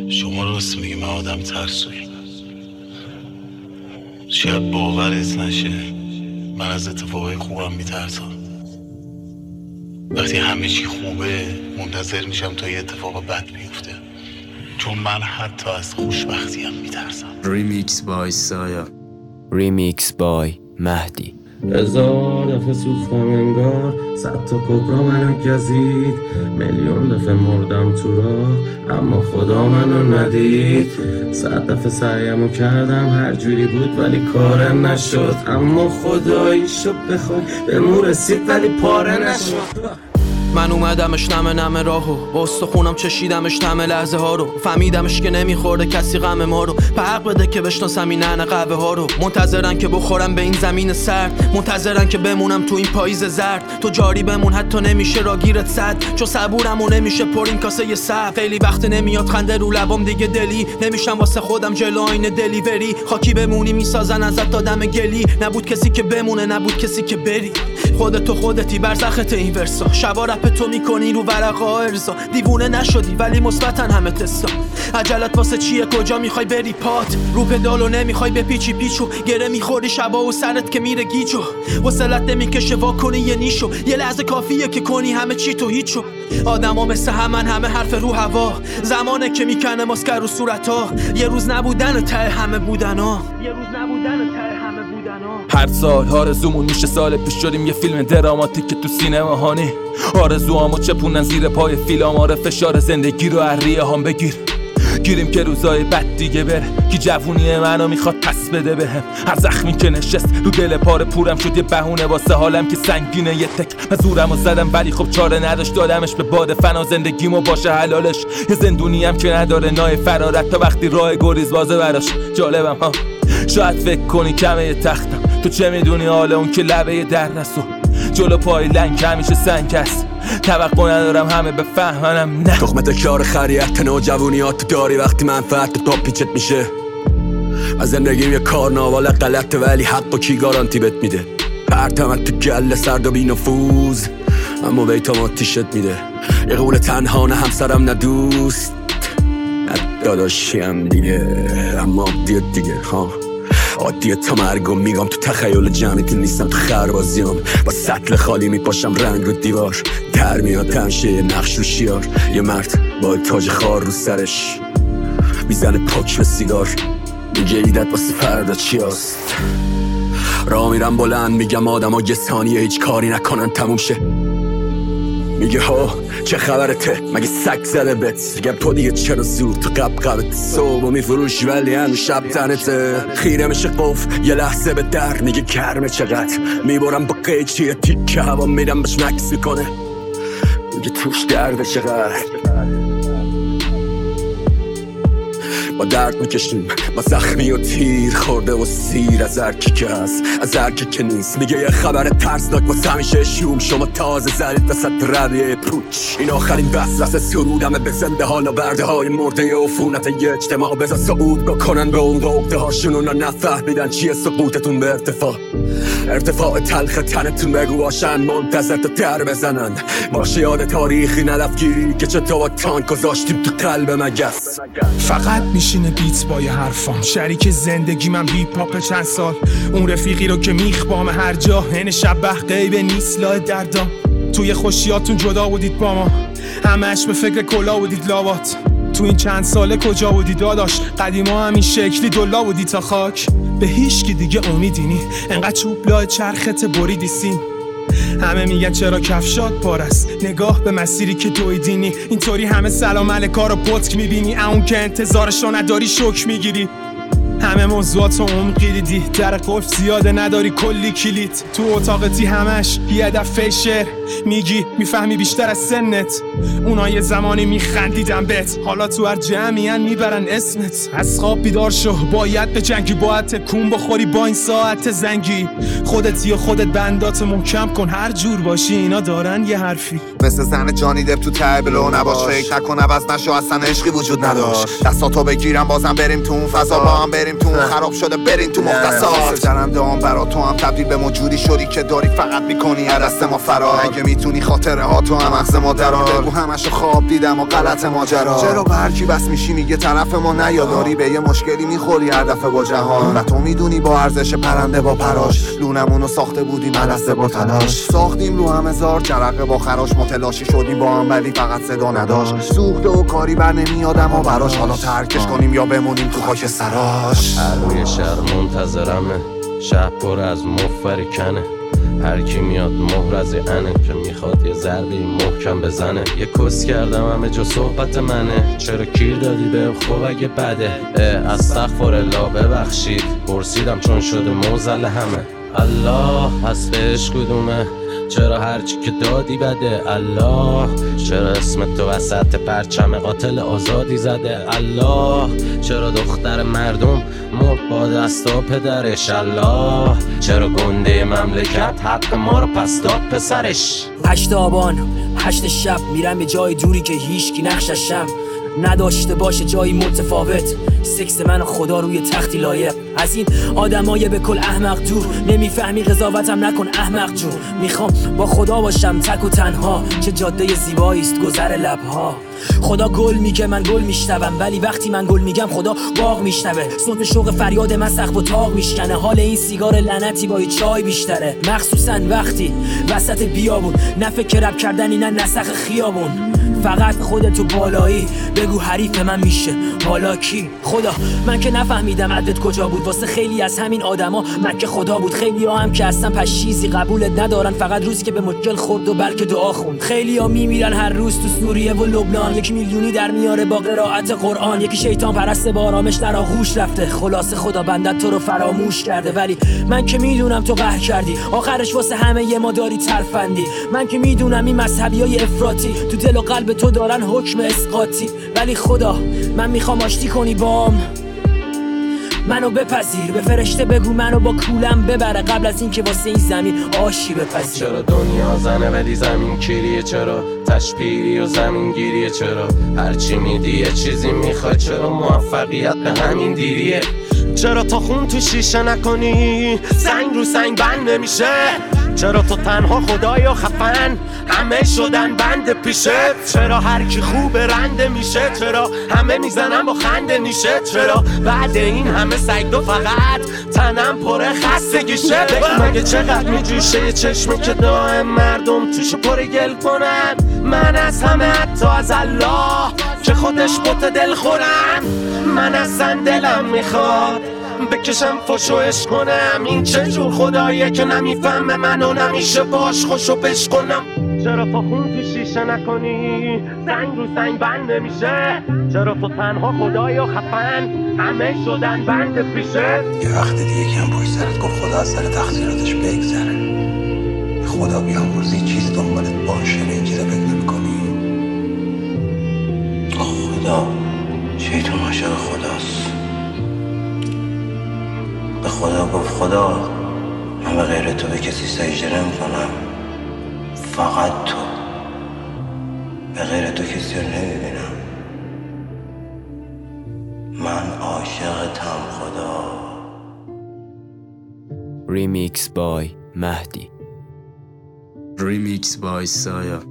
شما راست میگی، من آدم ترسویی. شاید باورت نشه، من از اتفاقای خوبم میترسم. وقتی همه چی خوبه منتظر میشم تا یه اتفاق بد بیفته، چون من حتی از خوشبختیم میترسم. ریمیکس بای سایا، ریمیکس بای مهدی. 1000 دفعه سوختم انگار 100 تا کبرا منو گزید، میلیون دفعه مردم تو راه اما خدا منو ندید. 100 دفعه سعیمو کردم هر جوری بود ولی کارم نشد، اما خداییشو بخوای بهمون رسید ولی پاره نشد. من اومدمش نمه راهو، با استخونم چشیدمش نمه لحظه ها رو، فهمیدمش که نمیخورده کسی غم ما رو، به حق بده که بشناسم این نعن قهوه ها رو. منتظرن که بخورم به این زمین سرد، منتظرن که بمونم تو این پاییز زرد. تو جاری بمون حتی نمیشه راگیرت صد، چون صبورمو نمیشه پر این کاسه سر. خیلی وقت نمیاد خنده رو لبام دیگه، دلی نمیشم واسه خودم جلو آینه دلیوری. خاکی بمونی میسازن ازت آدم گلی، نبود کسی که بمونه نبود کسی که بری. خودتو خودتی برزخت این ورسا، شبا رپ تو میکنی رو ورقا ارزا. دیوونه نشدی ولی مثبتن همه تستا، عجلت واسه چیه کجا میخوای بری پات؟ رو پدالو نمیخوای بپیچی پیچو، گره میخوری شبا و سرت که میره گیجو. وصلت نمیکشه واکنی یه نیشو، یه لحظه کافیه که کنی همه چی تو هیچو. آدما مثل همه حرف رو هوا، زمانه که میکنه ماسکر رو صورتا. یه روز نبودن ته همه بودنا، یه روز نبودن ته همه بودنا. هر سال آرزومون میشه سال پیش شدیم یه فیلم دراماتیک تو سینما هانی. آرزوامو چپونن زیر پای فیلم، آره فشار زندگی رو ریه هم بگیر. گیریم که روزای بد دیگه بره، کی جوونی منو میخواد پس بده بهم. هر زخمی که نشست رو دل پاره پورم شد یه بهونه واسه حالم که سنگینه. یه تک مزورمو زدم ولی خب چاره نداشت، دادمش به باد فنا زندگیمو باشه حلالش. یه زندونیم که نداره نای فرارت، تا وقتی راه گریز بازه براش جالبم ها. شاید فکر کنی کمه یه تختم، تو چه میدونی حالا اون که لبه در رسو. جلو پای لنگ همیشه سنگ هست، توقع ندارم همه بفهمنم نه. تخمت کار خریت نوجوانیات داری وقتی منفعت تا پیچت میشه. از زندگیم یه کارناوال غلطه ولی حق با کی گارانتی بهت میده. پرتمت تو گله سرد و بی نفوذ، اما بیتام آتیشت میده. یه قول تنها نه همسرم نه دوست نه داداشیم دیگه، اما دیگه ها عادیه تا مرگم میگم. تو تخیل جمعیتی نیستم، تو خربازیام با سطل خالی میپاشم رنگ رو دیوار. در میاد تنشه یه نقش رو شیار، یه مرد با تاج خار رو سرش میزنه پاک به سیگار. میگه ایدت واسه فردا چی هست؟ راه میرم بلند میگم آدم ها یه ثانیه هیچ کاری نکنن تموم شه. میگه ها چه خبرته مگه سگ زده بهت؟ میگم تو دیگه چرا زود تو قبقبت صبح و میفروش ولی هم شب تنته. خیره میشه قف یه لحظه به در، میگه گرمه چقدر، میبرم با قیچی یه تیکه هوا میرم بهش مکس میکنه. میگه توش درده چقدر، با درد میکشیم با زخمی و تیر خورده و سیر. از هرکی که هست از هرکی که نیست، میگه یه خبر ترسناک واسه همیشه شوم. شما تازه زدید وسط رویه پوچ، این آخرین وسوسه سرودمه به زنده حالا برده های مرده عفونت یه اجتماع. بذار صعود بکنن به اون عقده هاشون و نفهمیدن چیه سقوطتون به ارتفاع تلخ تنتون. بگو باشن منتظر تا در بزنن، باشه یاد تاریخی نلفگیری که چطور تانک گذاشتیم تو قلب مگس. فقط میشینه بیت با یه حرفام، شریک زندگی من هیپ هاپ چند سال. اون رفیقی رو که میخوام هر جا، هن شب غیب نیست لای دردام. توی خوشیاتون جدا بودید با ما، همش به فکر کلا بودید لاوات. تو این چند ساله کجا بودی داداش؟ قدیما همین شکلی دلا بودی تا خاک. به هیچ کی دیگه امیدی نی، انقدر چوب لای چرخت بریدی سین. همه میگن چرا کفشات پارست، نگاه به مسیری که دویدینی. اینطوری همه سلام علیکا رو پتک میبینی، اون که انتظارشو نداری شوک میگیری. همه موضوعاتو عمقی دیدی، در قفل زیاده نداری کلی کلید. تو اتاقتی همش یه هدف شعر میگی، میفهمی بیشتر از سنت. اونا یه زمانی میخندیدن بهت، حالا تو هر جمعیان میبرن اسمت. از خواب بیدار شو، باید به جنگی، باید تکون بخوری با این ساعت زنگی. خودتی و خودت بندات محکم کن، هر جور باشی اینا دارن یه حرفی. مثل زن جانی دپ تو تبلو نباش، فکر نکن عوض نشو، اصلا عشقی وجود نداشت. دستاتو بگیرم بازم بریم تو اون فضا، با هم بریم تو خراب شده بریم تو مختصات. درنده هم برا تو هم تبدیل به موجودی شدی که داری فقط میکنی از دست ما فرار. اگه میتونی خاطره ها تو هم مغز ما درار، رو همشو خواب دیدم و غلط ماجرا. چرا برکی بس میشینی یه طرف ما نیاداری، به یه مشکلی میخوری هر دفعه با جهان و تو میدونی با ارزش پرنده با پراش. لونمونو ساخته بودیم السته با تلاش، ساختیم رو هم هزار جرقه با خراش، متلاشی شدیم با هم ولی فقط صدا نداشت. سوخته و کاری بر نمیادم و براش، حالا ترکش کنیم یا بمونیم تو خاک سراش. هر روی شهر منتظرمه، شهر پر از مفر کنه، هر کی میاد مهر از انه که میخواد یه ضربه محکم بزنه. یه کس کردم همه جا صحبت منه، چرا کیر دادی بهم خوب اگه بده. استغفرالله ببخشید پرسیدم چون شده موزل همه. الله هست بهش کدومه، چرا هرچی که دادی بده. الله چرا اسم تو وسط پرچم قاتل آزادی زده. الله چرا دختر مردم مرد با دستا پدرش. الله چرا گنده مملکت حق ما رو پس داد پسرش. 8 آبان 8 شب میرم یه جای دوری که هیچکی نقششم نداشته باشه، جایی متفاوت. سکس من و خدا روی تختی لایق، از این آدمای به کل احمق دور. نمیفهمی قضاوتم نکن احمق جون، میخوام با خدا باشم تک و تنها. چه جاده زیبایی است گذر لبها. خدا گل میگه من گل میشنوم، ولی وقتی من گل میگم خدا باغ میشنوه. صوت شوق فریاد من سقف و تاق میشکنه، حال این سیگار لعنتی با چای بیشتره. مخصوصا وقتی وسط بیابون، نه فکر رب کردنی نه نسخ خیابون. فقط خودتو بالایی بگو حریف من میشه حالا کی. خدا من که نفهمیدم عدت کجا بود، واسه خیلی از همین آدما من که خدا بود. خیلی ها هم که اصلا پس چیزی قبولت ندارن، فقط روزی که به مشکل خورد و بلکه دعا خوند. خیلی ها میمیرن هر روز تو سوریه و لبنان، 1 میلیونی در میاره با قرائت قرآن، یکی شیطان پرست با آرامش در آغوش رفته. خلاصه خدا بندت تو رو فراموش کرده، ولی من که میدونم تو قهر کردی، آخرش واسه همه یه ما داری ترفندی. من که میدونم این مذهبیای افراطی تو دل و قلب تو دارن حکم اسقاطی، ولی خدا من میخوام آشتی کنی بام، منو بپذیر. به فرشته بگو منو با کولم ببره قبل از این که واسه این زمین آشی بپذیر. چرا دنیا زنه ولی زمین کیریه، چرا تشبیری و زمین گیریه، چرا هرچی میدی یه چیزی میخوای، چرا موفقیت به همین دیریه. چرا تو خون تو شیشه نکنی سنگ رو سنگ بند نمیشه، چرا تو تنها خدای و خفن همه شدن بند پیشه. چرا هر کی خوب رنده میشه، چرا همه میزنن با خنده نیشه، چرا بعد این همه سگدو فقط تنم پر خستگیشه. مگه چقدر میجوشه یه چشمه که دائم مردم توش پر گل کنن. من از همه حتی از الله که خودش بوت دل خورم، من اصلا دلم میخواد بکشم فشوش کنم. این چه جور خداییه که نمیفهمه منو نمیشه باش خوشو بش کنم. چرا تو خون تو شیشه نکنی سنگ رو سنگ بند نمیشه، چرا تو تنها خدای و خفن همه شدن بند پیشه. یه وقت دیگه کم پشت سرت گفت خدا از سر تقصیراتش بگذره، خدا بیامرزی چیز دنبالت باشه به این چیزا فکر نمی‌کنی. خدا شیطان عاشق خداست، به خدا گفت خدا من به غیر تو به کسی سجده نمی‌کنم، فقط تو، به غیر تو کسی رو نمیبینم، من عاشقتم خدا. Remix by مهدی. Remix by سایا.